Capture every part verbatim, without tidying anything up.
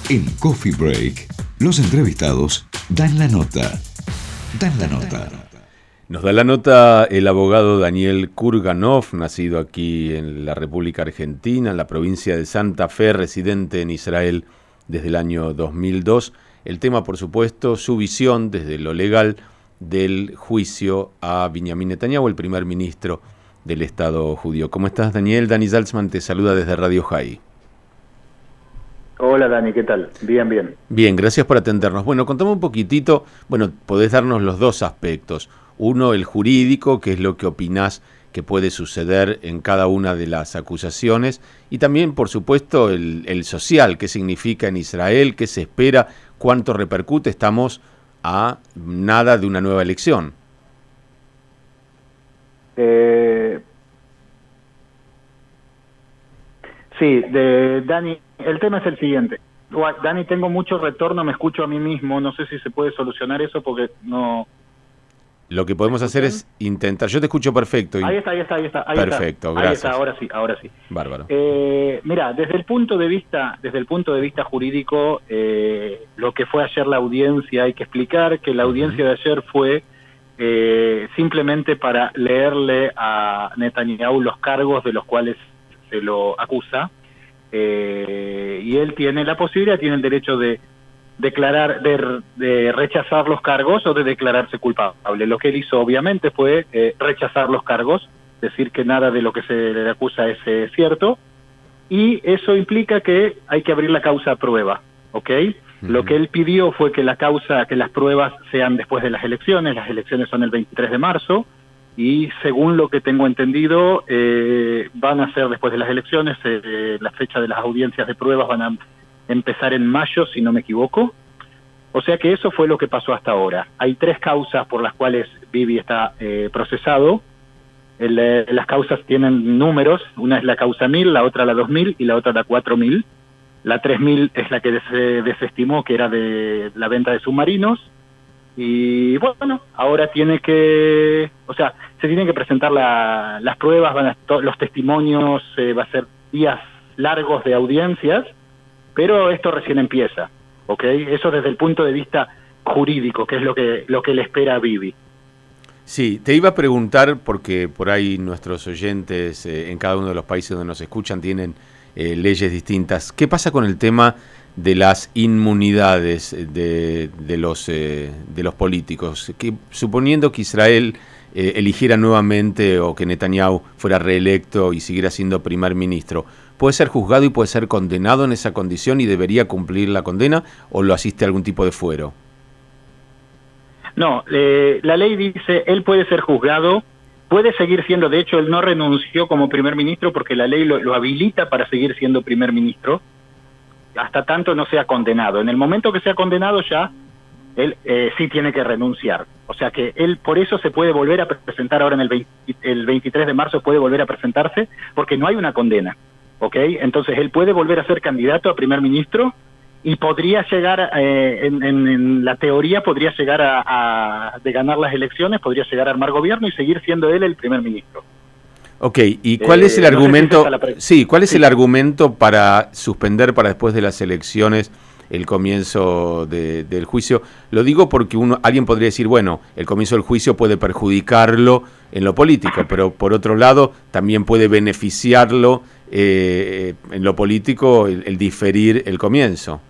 En Coffee Break, los entrevistados dan la nota. Dan la nota. Nos da la nota el abogado Daniel Kurganov, nacido aquí en la República Argentina, en la provincia de Santa Fe, residente en Israel desde el año dos mil dos. El tema, por supuesto, su visión desde lo legal del juicio a Benjamín Netanyahu, el primer ministro del Estado judío. ¿Cómo estás, Daniel? Dani Zaltzman te saluda desde Radio High. Hola Dani, ¿qué tal? Bien, bien. Bien, gracias por atendernos. Bueno, contame un poquitito, bueno, podés darnos los dos aspectos. Uno, el jurídico, que es lo que opinás que puede suceder en cada una de las acusaciones, y también, por supuesto, el, el social, qué significa en Israel, qué se espera, cuánto repercute. Estamos a nada de una nueva elección. Eh... Sí, de Dani, el tema es el siguiente. Dani, tengo mucho retorno, me escucho a mí mismo, no sé si se puede solucionar eso porque no... Lo que podemos hacer es intentar... Yo te escucho perfecto. Y... Ahí está, ahí está, ahí está. Ahí perfecto, está. gracias. Ahí está, ahora sí, ahora sí. Bárbaro. Eh, mira, desde el punto de vista, desde el punto de vista jurídico, eh, lo que fue ayer la audiencia, hay que explicar que la audiencia de ayer fue eh, simplemente para leerle a Netanyahu los cargos de los cuales se lo acusa, eh, y él tiene la posibilidad, tiene el derecho de declarar, de, de rechazar los cargos o de declararse culpable. Lo que él hizo obviamente fue eh, rechazar los cargos, decir que nada de lo que se le acusa es eh, cierto, y eso implica que hay que abrir la causa a prueba, ¿ok? Uh-huh. Lo que él pidió fue que la causa, que las pruebas sean después de las elecciones. Las elecciones son el veintitrés de marzo, y según lo que tengo entendido, eh, van a ser después de las elecciones, eh, la fecha de las audiencias de pruebas van a empezar en mayo, si no me equivoco. O sea que eso fue lo que pasó hasta ahora. Hay tres causas por las cuales Bibi está eh, procesado. El, eh, las causas tienen números, una es la causa mil, la otra la dos mil y la otra la cuatro mil. La tres mil es la que des- desestimó, que era de la venta de submarinos. Y bueno, ahora tiene que, o sea, se tienen que presentar la, las pruebas, van a, to, los testimonios, eh, va a ser días largos de audiencias, pero esto recién empieza, ¿ok? Eso desde el punto de vista jurídico, que es lo que lo que le espera a Bibi. Sí, te iba a preguntar, porque por ahí nuestros oyentes eh, en cada uno de los países donde nos escuchan tienen eh, leyes distintas. ¿Qué pasa con el tema de las inmunidades de, de, los, eh, de los políticos? Que, suponiendo que Israel eh, eligiera nuevamente o que Netanyahu fuera reelecto y siguiera siendo primer ministro, ¿puede ser juzgado y puede ser condenado en esa condición y debería cumplir la condena, o lo asiste a algún tipo de fuero? No, eh, la ley dice, él puede ser juzgado, puede seguir siendo, de hecho él no renunció como primer ministro porque la ley lo, lo habilita para seguir siendo primer ministro, hasta tanto no sea condenado. En el momento que sea condenado ya, él eh, sí tiene que renunciar. O sea que él por eso se puede volver a presentar ahora en el, veinte, el veintitrés de marzo, puede volver a presentarse porque no hay una condena. ¿Ok? Entonces él puede volver a ser candidato a primer ministro y podría llegar, eh, en, en, en la teoría, podría llegar a, a, de ganar las elecciones, podría llegar a armar gobierno y seguir siendo él el primer ministro. Ok, ¿y cuál eh, es el no argumento? Sé si pre- sí, ¿cuál es sí. el argumento para suspender para después de las elecciones el comienzo de, del juicio? Lo digo porque uno, alguien podría decir, bueno, el comienzo del juicio puede perjudicarlo en lo político, pero por otro lado también puede beneficiarlo eh, en lo político el, el diferir el comienzo.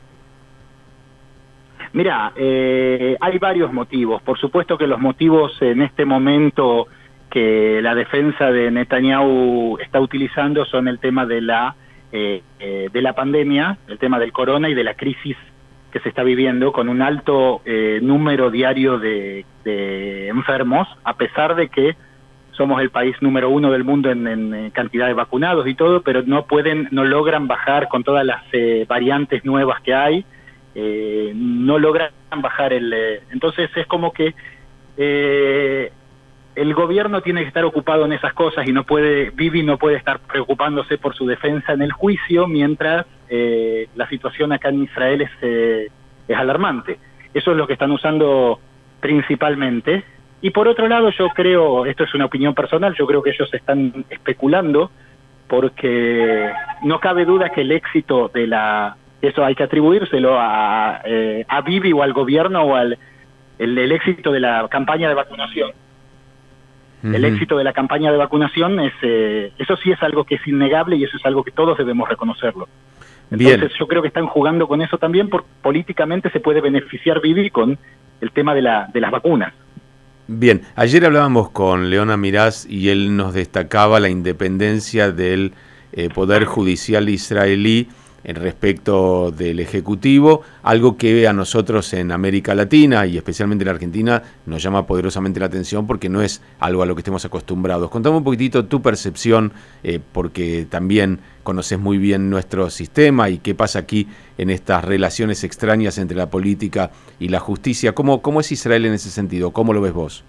Mira, eh, hay varios motivos. Por supuesto que los motivos en este momento que la defensa de Netanyahu está utilizando son el tema de la eh, eh, de la pandemia, el tema del corona y de la crisis que se está viviendo con un alto eh, número diario de, de enfermos, a pesar de que somos el país número uno del mundo en, en cantidad de vacunados y todo, pero no pueden, no logran bajar con todas las eh, variantes nuevas que hay, eh, no logran bajar el... Eh, entonces es como que eh, el gobierno tiene que estar ocupado en esas cosas y no puede, Bibi no puede estar preocupándose por su defensa en el juicio, mientras eh, la situación acá en Israel es, eh, es alarmante. Eso es lo que están usando principalmente. Y por otro lado, yo creo, esto es una opinión personal, yo creo que ellos están especulando porque no cabe duda que el éxito de la Eso hay que atribuírselo a, eh, a Bibi o al gobierno o al el, el éxito de la campaña de vacunación. Uh-huh. El éxito de la campaña de vacunación, es eh, eso sí es algo que es innegable y eso es algo que todos debemos reconocerlo. Entonces Bien. Yo creo que están jugando con eso también, porque políticamente se puede beneficiar Bibi con el tema de, la, de las vacunas. Bien, ayer hablábamos con León Amiraz y él nos destacaba la independencia del eh, Poder Judicial israelí en respecto del Ejecutivo, algo que a nosotros en América Latina y especialmente en Argentina nos llama poderosamente la atención porque no es algo a lo que estemos acostumbrados. Contame un poquitito tu percepción, eh, porque también conoces muy bien nuestro sistema y qué pasa aquí en estas relaciones extrañas entre la política y la justicia. ¿Cómo, cómo es Israel en ese sentido? ¿Cómo lo ves vos?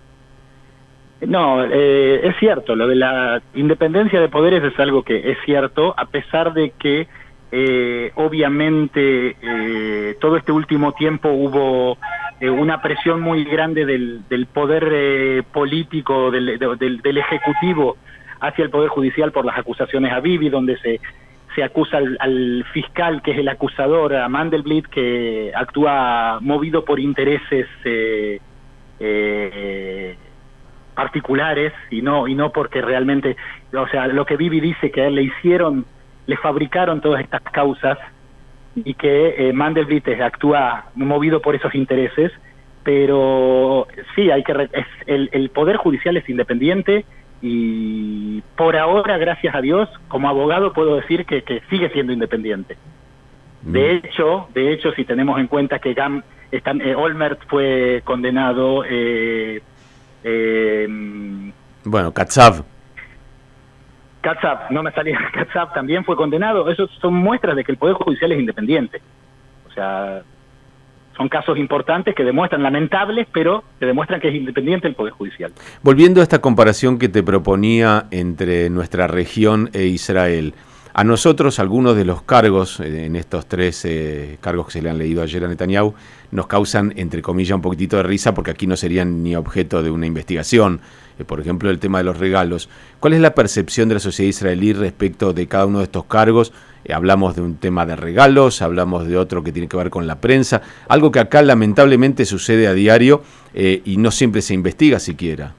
No, eh, es cierto, lo de la independencia de poderes es algo que es cierto, a pesar de que Eh, obviamente eh, todo este último tiempo hubo eh, una presión muy grande del, del poder eh, político, del, del, del Ejecutivo hacia el Poder Judicial por las acusaciones a Bibi, donde se, se acusa al, al fiscal, que es el acusador, a Mandelblit, que actúa movido por intereses eh, eh, particulares y no, y no porque realmente, o sea, lo que Bibi dice que a él le hicieron, le fabricaron todas estas causas y que eh, Mandelblit actúa movido por esos intereses, pero sí, hay que re es, el, el Poder Judicial es independiente y por ahora, gracias a Dios, como abogado puedo decir que, que sigue siendo independiente. De hecho, de hecho, si tenemos en cuenta que Gam, están, eh, Olmert fue condenado... Eh, eh, bueno, Katsav. Katsav, no me salía, Katsav también fue condenado. Esos son muestras de que el Poder Judicial es independiente. O sea, son casos importantes que demuestran, lamentables, pero que demuestran que es independiente el Poder Judicial. Volviendo a esta comparación que te proponía entre nuestra región e Israel, a nosotros algunos de los cargos, en estos tres eh, cargos que se le han leído ayer a Netanyahu, nos causan, entre comillas, un poquitito de risa porque aquí no serían ni objeto de una investigación. Eh, por ejemplo, el tema de los regalos. ¿Cuál es la percepción de la sociedad israelí respecto de cada uno de estos cargos? Eh, hablamos de un tema de regalos, hablamos de otro que tiene que ver con la prensa, algo que acá lamentablemente sucede a diario eh, y no siempre se investiga siquiera.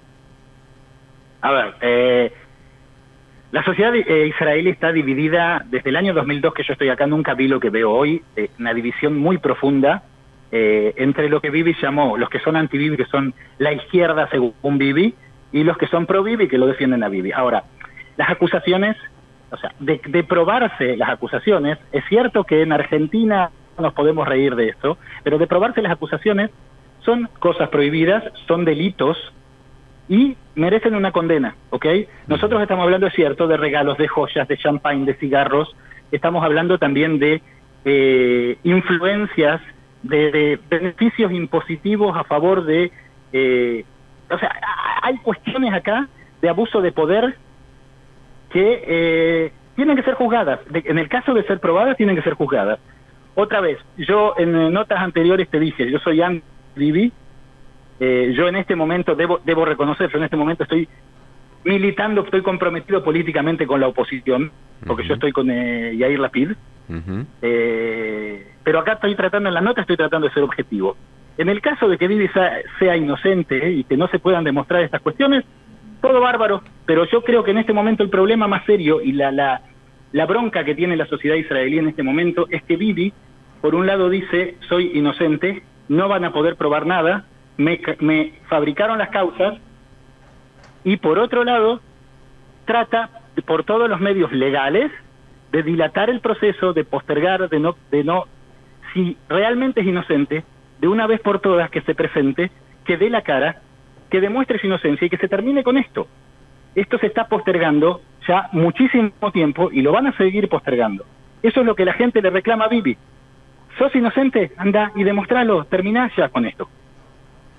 A ver, eh... la sociedad eh, israelí está dividida desde el año dos mil dos, que yo estoy acá, nunca vi lo que veo hoy, eh, una división muy profunda eh, entre lo que Bibi llamó, los que son anti-Bibi, que son la izquierda según Bibi, y los que son pro-Bibi, que lo defienden a Bibi. Ahora, las acusaciones, o sea, de, de probarse las acusaciones, es cierto que en Argentina nos podemos reír de esto, pero de probarse las acusaciones son cosas prohibidas, son delitos, y merecen una condena, ¿ok? Nosotros estamos hablando, es cierto, de regalos, de joyas, de champán, de cigarros, estamos hablando también de eh, influencias, de, de beneficios impositivos a favor de... Eh, o sea, hay cuestiones acá de abuso de poder que eh, tienen que ser juzgadas. De, en el caso de ser probadas, tienen que ser juzgadas. Otra vez, yo en notas anteriores te dije, yo soy anti-Bibi. Eh, yo en este momento, debo, debo reconocer, yo en este momento estoy militando, estoy comprometido políticamente con la oposición, porque uh-huh. yo estoy con eh, Yair Lapid, uh-huh. eh, pero acá estoy tratando, en la nota estoy tratando de ser objetivo. En el caso de que Bibi sea, sea inocente eh, y que no se puedan demostrar estas cuestiones, todo bárbaro, pero yo creo que en este momento el problema más serio y la, la, la bronca que tiene la sociedad israelí en este momento es que Bibi, por un lado dice, soy inocente, no van a poder probar nada, Me, me fabricaron las causas, y por otro lado trata por todos los medios legales de dilatar el proceso, de postergar, de no, de no, si realmente es inocente, de una vez por todas que se presente, que dé la cara, que demuestre su inocencia y que se termine con esto. Esto se está postergando ya muchísimo tiempo y lo van a seguir postergando. Eso es lo que la gente le reclama a Bibi. ¿Sos inocente? Anda y demostralo, terminá ya con esto.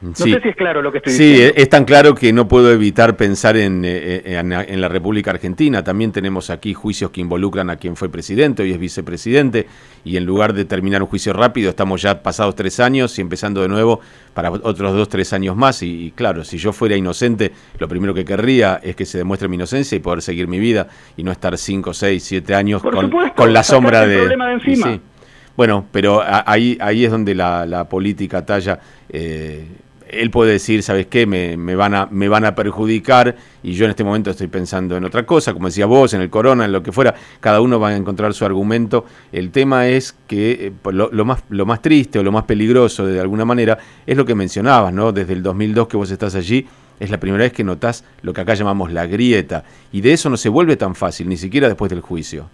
No sí. sé si es claro lo que estoy sí, diciendo. Sí, es tan claro que no puedo evitar pensar en, en, en la República Argentina. También tenemos aquí juicios que involucran a quien fue presidente, hoy es vicepresidente, y en lugar de terminar un juicio rápido, estamos ya pasados tres años y empezando de nuevo para otros dos, tres años más. Y, y claro, si yo fuera inocente, lo primero que querría es que se demuestre mi inocencia y poder seguir mi vida y no estar cinco, seis, siete años Por con, supuesto, con la sombra sacarte de... el problema de encima. Sí. Bueno, pero a, ahí, ahí es donde la, la política talla... Eh, él puede decir, ¿sabes qué? Me, me, van a, me van a perjudicar y yo en este momento estoy pensando en otra cosa, como decía vos, en el corona, en lo que fuera, cada uno va a encontrar su argumento. El tema es que eh, lo, lo, más, lo más triste o lo más peligroso de alguna manera es lo que mencionabas, ¿no? Desde el dos mil dos que vos estás allí, es la primera vez que notás lo que acá llamamos la grieta, y de eso no se vuelve tan fácil, ni siquiera después del juicio.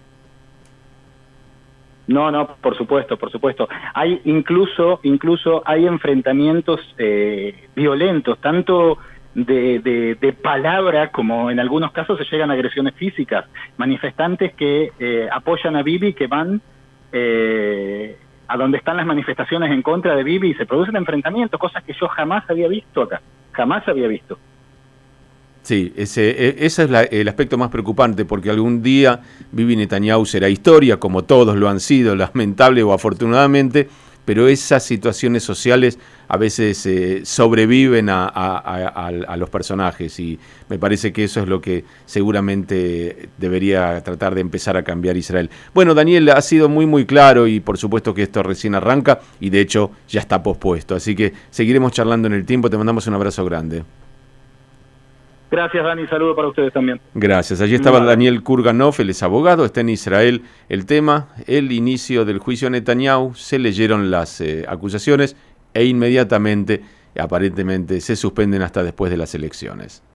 No, no, por supuesto, por supuesto. Hay incluso, incluso hay enfrentamientos eh, violentos, tanto de, de, de palabra como en algunos casos se llegan a agresiones físicas. Manifestantes que eh, apoyan a Bibi, que van eh, a donde están las manifestaciones en contra de Bibi y se producen enfrentamientos, cosas que yo jamás había visto acá, jamás había visto. Sí, ese, ese es la, el aspecto más preocupante, porque algún día Bibi Netanyahu será historia, como todos lo han sido, lamentable o afortunadamente, pero esas situaciones sociales a veces eh, sobreviven a, a, a, a los personajes, y me parece que eso es lo que seguramente debería tratar de empezar a cambiar Israel. Bueno, Daniel, ha sido muy muy claro, y por supuesto que esto recién arranca y de hecho ya está pospuesto, así que seguiremos charlando en el tiempo. Te mandamos un abrazo grande. Gracias, Dani, saludo para ustedes también. Gracias. Allí estaba Daniel Kurganov, él es abogado, está en Israel. El tema, el inicio del juicio a Netanyahu, se leyeron las eh, acusaciones e inmediatamente, aparentemente, se suspenden hasta después de las elecciones.